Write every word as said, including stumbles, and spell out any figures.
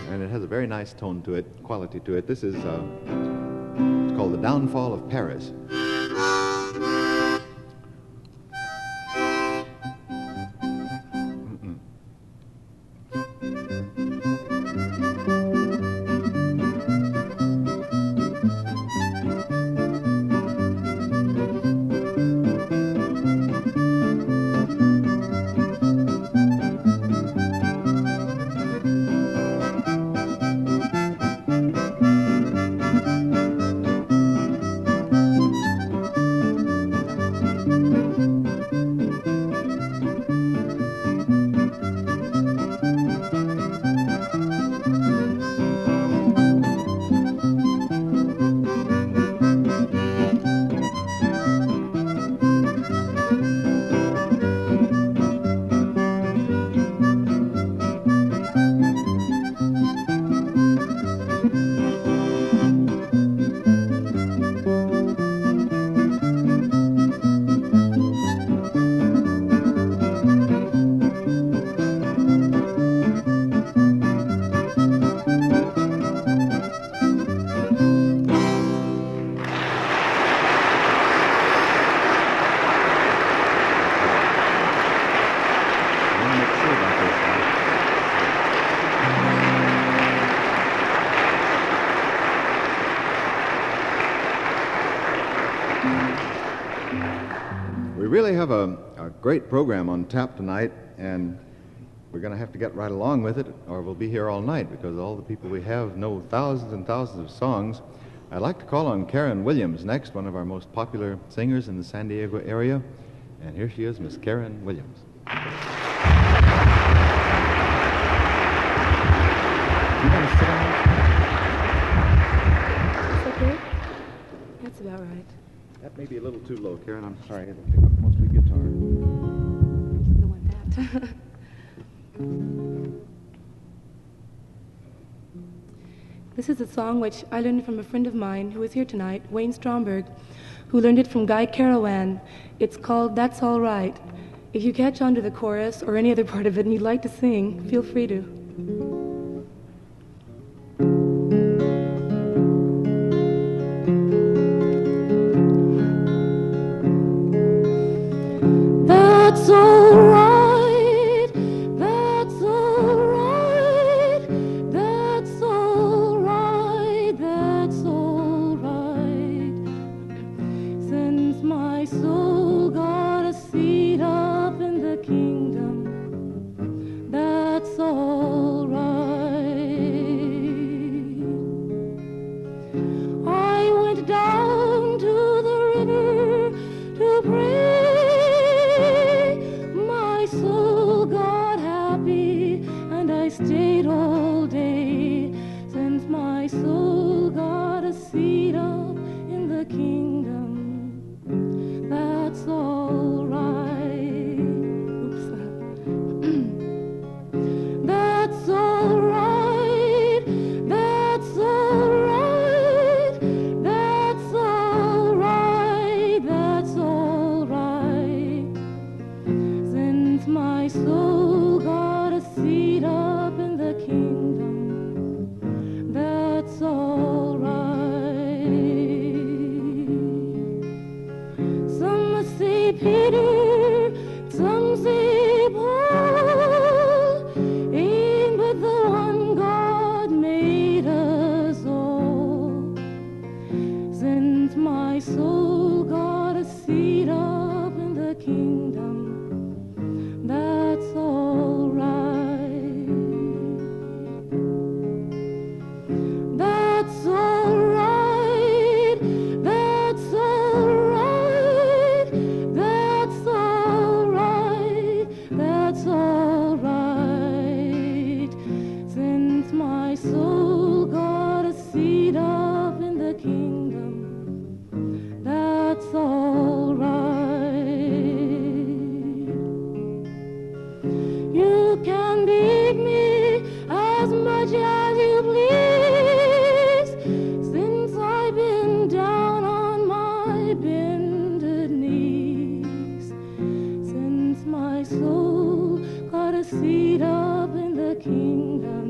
and it has a very nice tone to it, quality to it. This is uh, it's called The Downfall of Paris. We really have a, a great program on tap tonight, and we're going to have to get right along with it, or we'll be here all night, because all the people we have know thousands and thousands of songs. I'd like to call on Karen Williams next, one of our most popular singers in the San Diego area. And here she is, Miss Karen Williams. You want to sit down? Is that good? That's about right. That may be a little too low, Karen. I'm sorry. It'll pick up mostly guitar. Don't want that. This is a song which I learned from a friend of mine who is here tonight, Wayne Stromberg, who learned it from Guy Carawan. It's called That's All Right. If you catch on to the chorus or any other part of it and you'd like to sing, feel free to. That's all right, that's all right, that's all right, that's all right. Since my soul got a seat up in the kingdom, that's all right. I went down to the river to pray. Soul got happy and I stayed all day, since my soul got a seat up in the kingdom. That's all right. Oops. That's all right. That's all right. That's all right. That's all right. Since my soul got a seat up in the kingdom, that's all right. Some say Peter, some say Paul, ain't but the one God made us all. Since my soul got a seat up in the kingdom, that's all right. That's all right. That's all right. That's all right. That's all right. Since my soul got a seat up in the kingdom, that's all right. You can beat me as much as you please, since I've been down on my bended knees. Since my soul got a seat up in the kingdom,